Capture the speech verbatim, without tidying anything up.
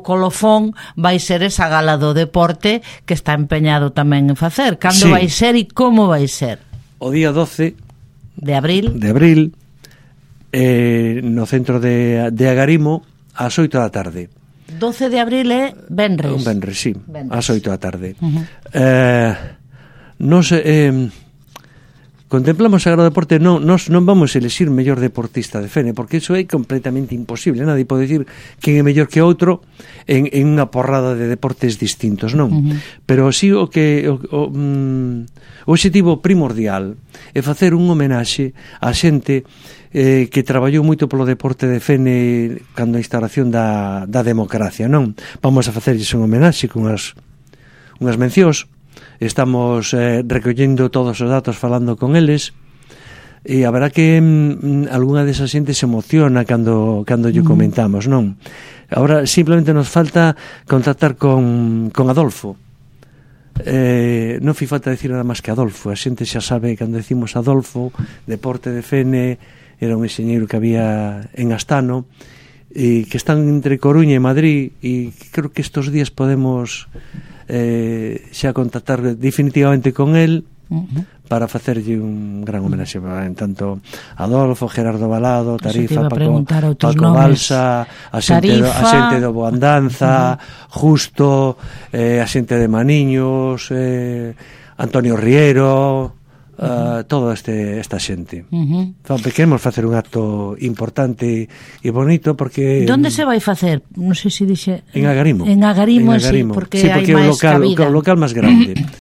o colofón vai ser esa gala do deporte que está empeñado tamén en facer. Cando sí. vai ser e como vai ser? O día doce de abril, de abril eh, no centro de, de Agarimo ás oito da tarde. doce de abril é venres. Un venres, sí, venres. ás oito da tarde. Uh-huh. Eh, nos eh, contemplamos a Grado Deporte, non, nos non vamos a elixir mellor deportista de Fene, porque iso é completamente imposible. Nadie pode dicir quen é mellor que outro en, en unha porrada de deportes distintos, non? Uh-huh. Pero si o que o, o, mm, o objetivo primordial é facer un homenaxe á xente eh, que traballou moito polo deporte de Fene cando a instalación da, da democracia, non? Vamos a facerlles un homenaxe con unhas, unhas mencións. Estamos eh, recollendo todos os datos, falando con eles, e a verdad que mm, algunha desa xente se emociona cando, cando lle comentamos, non? Ahora simplemente nos falta contactar con, con Adolfo. Eh, non fi falta decir nada máis que Adolfo. A xente xa sabe, cando decimos Adolfo, deporte de Fene, era un enxeñeiro que había en Astano, e que están entre Coruña e Madrid, e creo que estos días podemos eh, xa contactar definitivamente con el uh-huh. para facerlle un gran homenaxe. En tanto Adolfo, Gerardo Balado, Tarifa, Paco, Paco Balsa, a xente, do, a xente do Boandanza, uh-huh. Justo, eh, a xente de Maniños, eh, Antonio Riero, uh, todo este esta xente. Uh-huh. Queremos facer un acto importante e bonito porque... Donde se vai facer? Non sei se dixe... En Agarimo. En Agarimo, en Agarimo. Sí, porque, sí, porque hai é o máis local, cabida. O local máis grande.